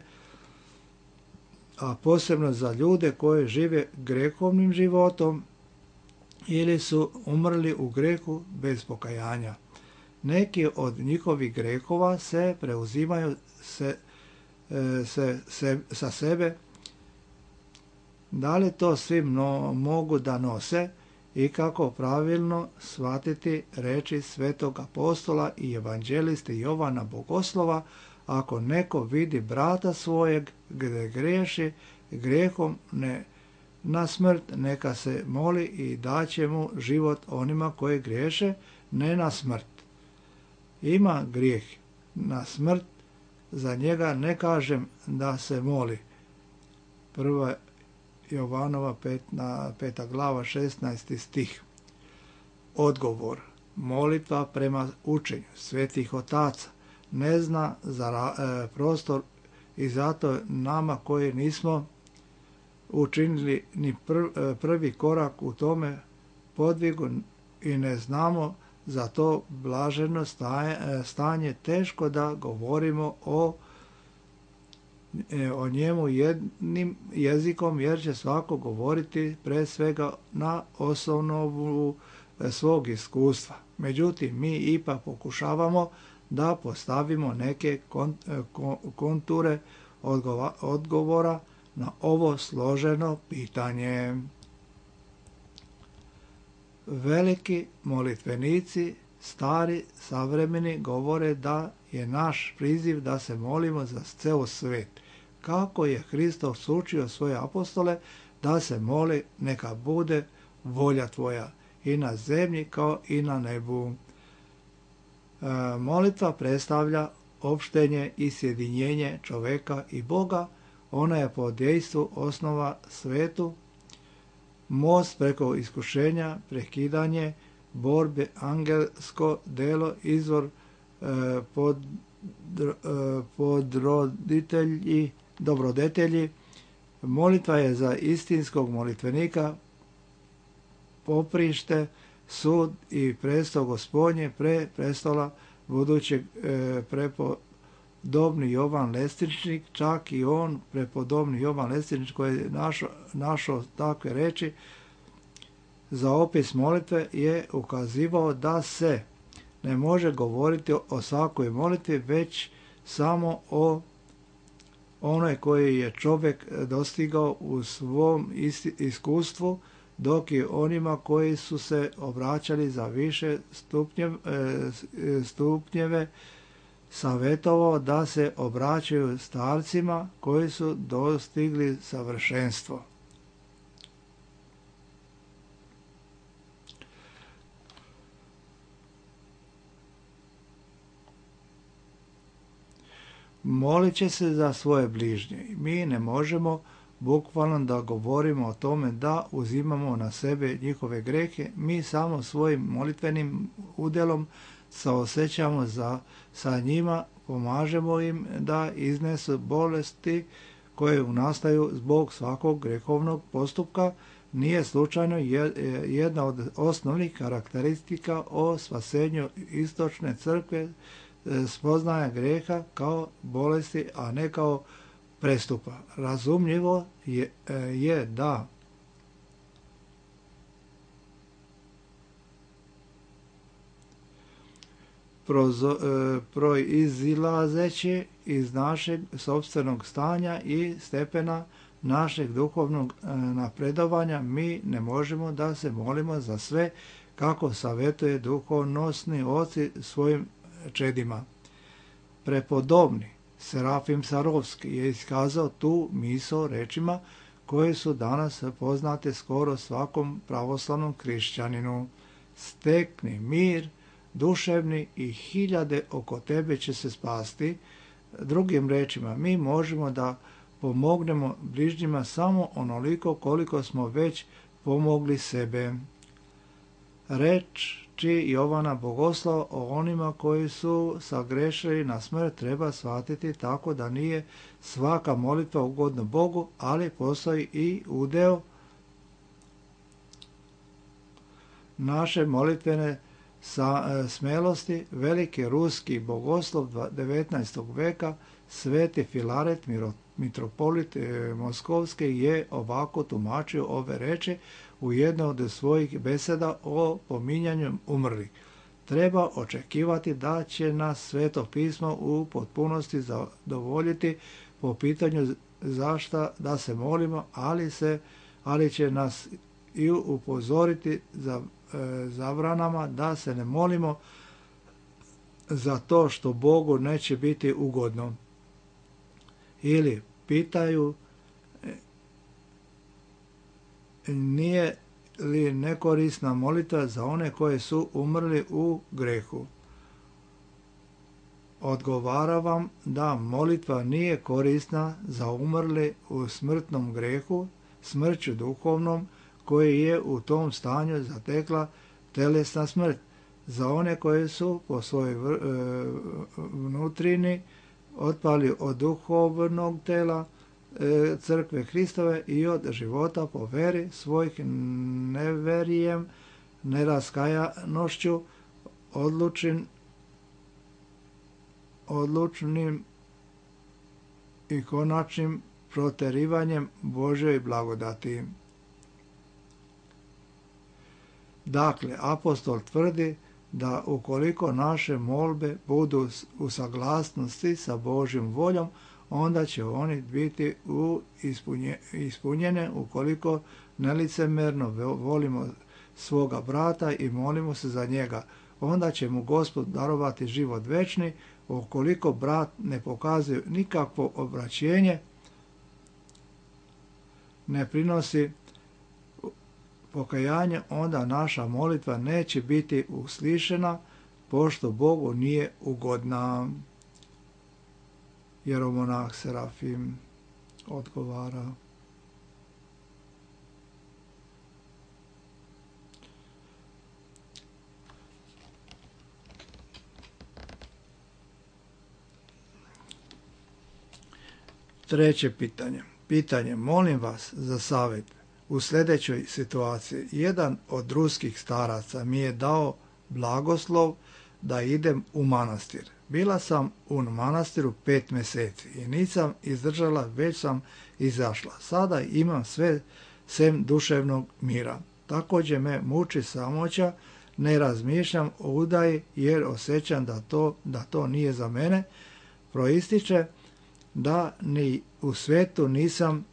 Speaker 1: a posebno za ljude koji žive grehovnim životom ili su umrli u grehu bez pokajanja. Neki od njihovih grehova se preuzimaju sa sebe. Da li to svi mogu da nose i kako pravilno shvatiti reči svetog apostola i evanđeliste Jovana Bogoslova: ako neko vidi brata svojeg gdje griješi grehom na smrt, neka se moli i daće mu život onima koji griješe ne na smrt. Ima grijeh na smrt, za njega ne kažem da se moli. 1. Jovanova 5. glava 16. stih. Odgovor. Molitva prema učenju svetih otaca ne zna za prostor i zato nama koji nismo učinili ni prvi korak u tome podvigu i ne znamo za to blaženo stanje, teško da govorimo o njemu jednim jezikom, jer će svako govoriti pre svega na osnovu svog iskustva. Međutim, mi ipak pokušavamo da postavimo neke konture odgovora na ovo složeno pitanje. Veliki molitvenici, stari, savremeni, govore da je naš priziv da se molimo za ceo svet. kako je Hristos učio svoje apostole da se moli neka bude volja tvoja i na zemlji kao i na nebu. Molitva predstavlja opštenje i sjedinjenje čoveka i Boga. Ona je po dejstvu osnova svetu, most preko iskušenja, prekidanje, borbe, angelsko delo, izvor dobrodetelji. Molitva je za istinskog molitvenika poprište, sud i presto Gospodnje pre prestola budućeg prepodobni Jovan Lestničnik, čak i on, prepodobni Jovan Lestničnik, koji je našao takve reči za opis molitve, je ukazivao da se ne može govoriti o svakoj molitvi, već samo o onoj koji je čovjek dostigao u svom iskustvu, dok je onima koji su se obraćali za više stupnjeve savjetovao da se obraćaju starcima koji su dostigli savršenstvo. Molit će se za svoje bližnje. Mi ne možemo bukvalno da govorimo o tome da uzimamo na sebe njihove grehe. Mi samo svojim molitvenim udjelom saosjećamo sa njima, pomažemo im da iznesu bolesti koje nastaju zbog svakog grehovnog postupka. Nije slučajno jedna od osnovnih karakteristika o spasenju istočne crkve spoznaja greha kao bolesti, a ne kao prestupa. Razumljivo je da proizilazeći iz našeg sopstvenog stanja i stepena našeg duhovnog napredovanja, mi ne možemo da se molimo za sve kako savjetuje duhovnosni oci svojim čedima. Prepodobni Serafim Sarovski je iskazao tu misao rečima koje su danas poznate skoro svakom pravoslavnom hrišćaninu. Stekni mir duševni i hiljade oko tebe će se spasti. Drugim rečima, mi možemo da pomognemo bližnjima samo onoliko koliko smo već pomogli sebe. Reči Jovana Bogoslava o onima koji su sagrešili na smrt treba shvatiti tako da nije svaka molitva ugodna Bogu, ali postoji i udeo naše molitvene smelosti. Veliki ruski bogoslov 19. veka, sveti Filaret, mitropolit Moskovski, je ovako tumačio ove reči u jednoj od svojih beseda o pominjanju umrlih. Treba očekivati da će nas Sveto pismo u potpunosti zadovoljiti po pitanju zašta da se molimo, ali će nas i upozoriti za zabranama da se ne molimo za to što Bogu neće biti ugodno. Ili pitaju nije li nekorisna molitva za one koje su umrli u grehu. Odgovaravam da molitva nije korisna za umrli u smrtnom grehu, smrću duhovnom, koji je u tom stanju zatekla telesna smrt. Za one koje su po svojoj vnutrini otpali od duhovnog tela crkve Hristove i od života po veri svojih neverijem, neraskajanošću, odlučnim i konačnim proterivanjem Božjoj blagodati. Dakle, apostol tvrdi da ukoliko naše molbe budu u saglasnosti sa Božjom voljom, onda će oni biti ispunjene. Ukoliko nelicemerno volimo svoga brata i molimo se za njega, onda će mu Gospod darovati život večni. Ukoliko brat ne pokazuje nikakvo obraćenje, ne prinosi pokajanje, onda naša molitva neće biti uslišena, pošto Bogu nije ugodna. Jeromonah Serafim odgovara. Treće pitanje. Pitanje, molim vas za savjet. U sljedećoj situaciji jedan od ruskih staraca mi je dao blagoslov da idem u manastir. Bila sam u manastiru 5 mjeseci i nisam izdržala, već sam izašla. Sada imam sve sem duševnog mira. Također me muči samoća, ne razmišljam o udaji jer osjećam da to nije za mene. Proističe da ni u svetu nisam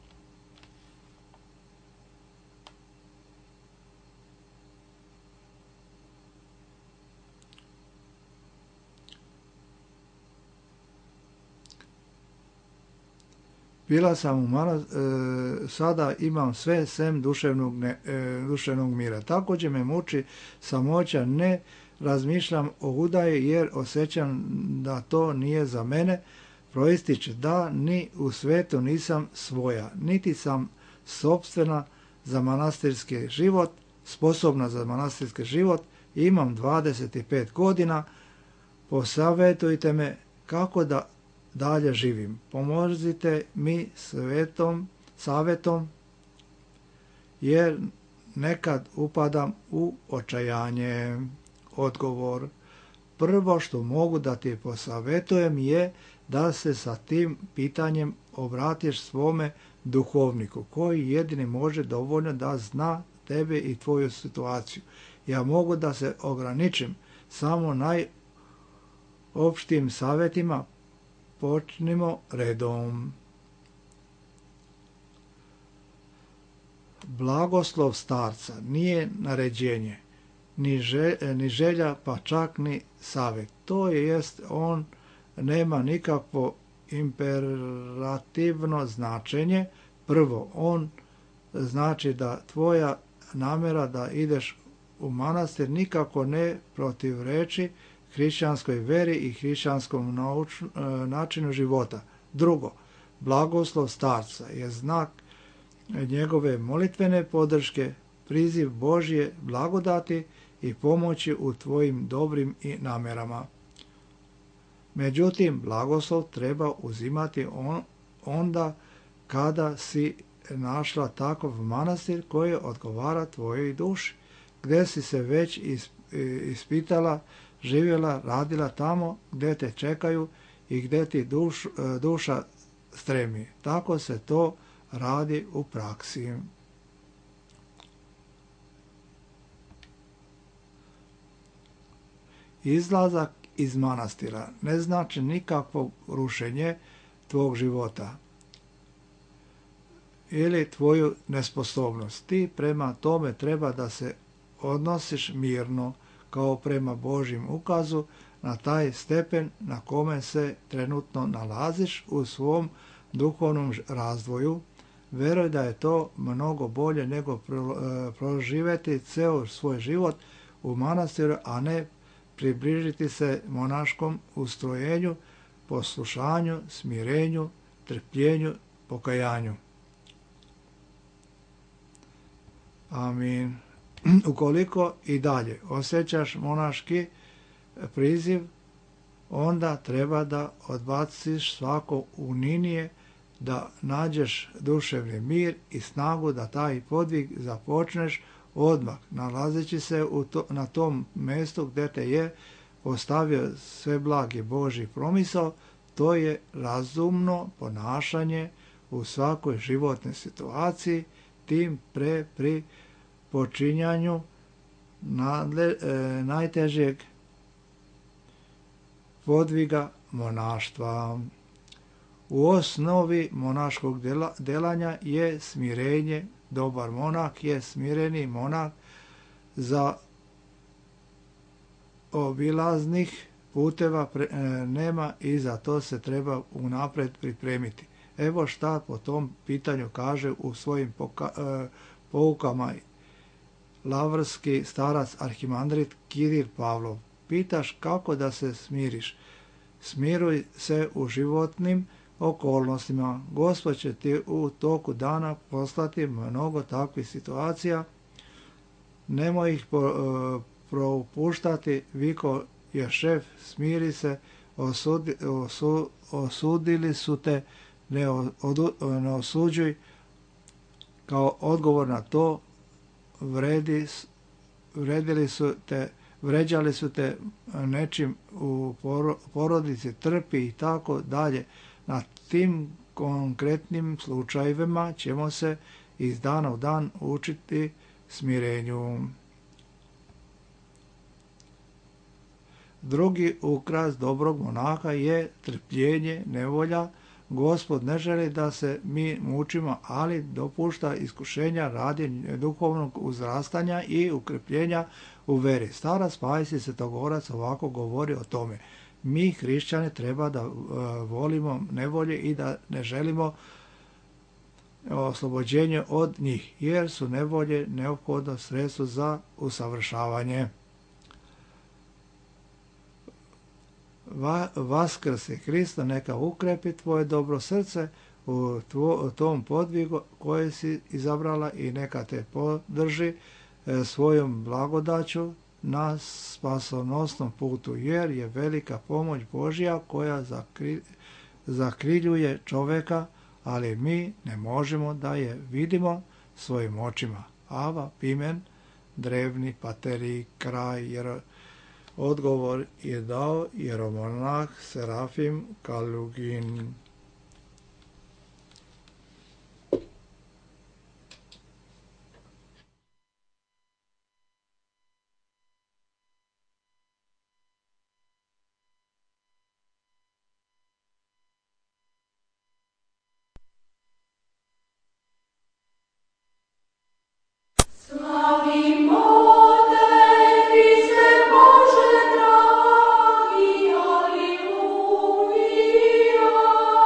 Speaker 1: bila sam u sada imam sve sem duševnog mira. Također me muči samoća, ne razmišljam o udaji jer osjećam da to nije za mene. Proističe da ni u svetu nisam svoja, niti sam sopstvena za manastirski život, sposobna za manastirski život. Imam 25 godina, posavjetujte me kako da dalje živim. Pomozite mi savjetom, jer nekad upadam u očajanje. Odgovor. Prvo što mogu da ti posavjetujem je da se sa tim pitanjem obratiš svome duhovniku, koji jedini može dovoljno da zna tebe i tvoju situaciju. Ja mogu da se ograničim samo najopštijim savjetima. Počnimo redom. Blagoslov starca nije naređenje, ni želja, pa čak ni savjet. To jest, on nema nikakvo imperativno značenje. Prvo, on znači da tvoja namjera da ideš u manastir nikako ne protivreči hrišćanskoj veri i hrišćanskom načinu života. Drugo, blagoslov starca je znak njegove molitvene podrške, priziv Božje blagodati i pomoći u tvojim dobrim i namjerama. Međutim, blagoslov treba uzimati onda kada si našla takav manastir koji odgovara tvojoj duši, gdje si se već ispitala, živjela, radila tamo gdje te čekaju i gdje ti duša stremi. Tako se to radi u praksi. Izlazak iz manastira ne znači nikakvo rušenje tvog života ili tvoju nesposobnost. Ti prema tome treba da se odnosiš mirno, kao prema Božjem ukazu, na taj stepen na kome se trenutno nalaziš u svom duhovnom razvoju. Veruj da je to mnogo bolje nego proživjeti ceo svoj život u manastiru, a ne približiti se monaškom ustrojenju, poslušanju, smirenju, trpljenju, pokajanju. Amin. Ukoliko i dalje osjećaš monaški priziv, onda treba da odbaciš svako uninije, da nađeš duševni mir i snagu da taj podvig započneš odmah, nalazeći se na tom mjestu gdje te je ostavio sve blagi Božji promisao. To je razumno ponašanje u svakoj životnoj situaciji, tim pre pri počinjanju najtežeg podviga monaštva. U osnovi monaškog delanja je smirenje. Dobar monah je smireni monah, za obilaznih puteva nema i za to se treba unaprijed pripremiti. Evo šta po tom pitanju kaže u svojim poukama lavrski starac arhimandrit Kiril Pavlov. Pitaš kako da se smiriš. Smiruj se u životnim okolnostima. Gospod će ti u toku dana poslati mnogo takvih situacija. Nemoj ih propuštati, viko je šef, smiri se, osudili su te, ne osuđuj, kao odgovor na to vređali su te nečim u porodici, trpi i tako dalje. Na tim konkretnim slučajevima ćemo se iz dana u dan učiti smirenju. Drugi ukras dobrog monaha je trpljenje, nevolja. Gospod ne želi da se mi mučimo, ali dopušta iskušenja radi duhovnog uzrastanja i ukrepljenja u veri. Starac Pajsi Svetogorac ovako govori o tome. Mi, hrišćani, treba da volimo nevolje i da ne želimo oslobođenje od njih, jer su nevolje neophodno sredstvo za usavršavanje. Vaskrsi Krista, neka ukrepi tvoje dobro srce u tom podvigu koje si izabrala i neka te podrži svojom blagodaću na spasonosnom putu, jer je velika pomoć Božja koja zakriljuje čoveka, ali mi ne možemo da je vidimo svojim očima. Ava Pimen, drevni pateri kraj, jer odgovor je dao jeromonah Serafim Kalugin.
Speaker 5: Bože dragi, aleluja.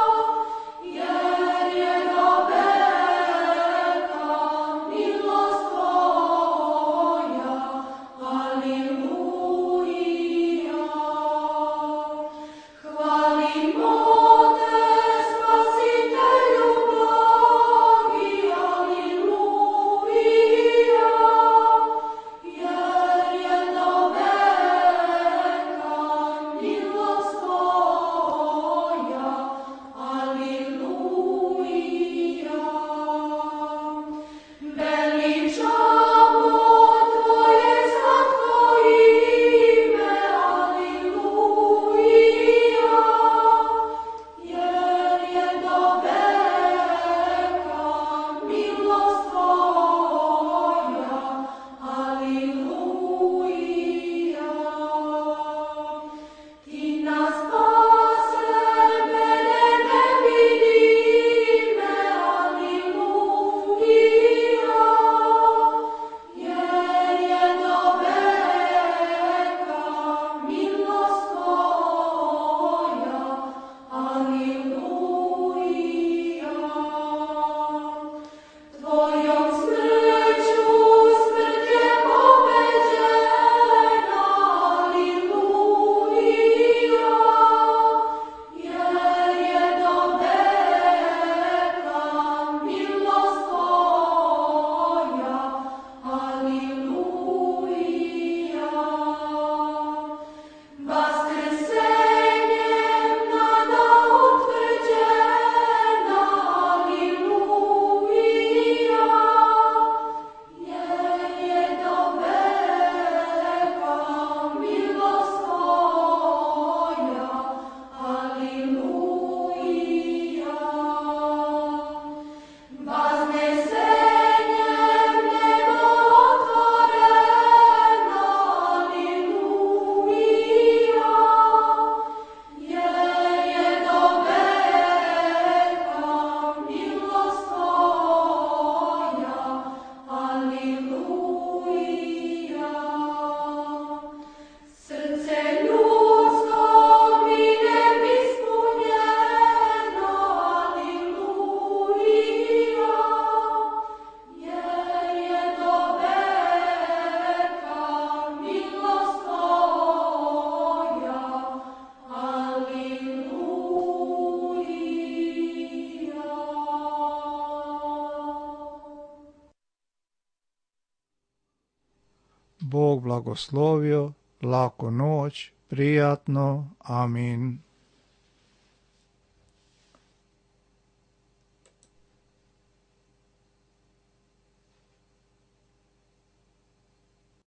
Speaker 1: blagoslovio, laku noć, prijatno, amin.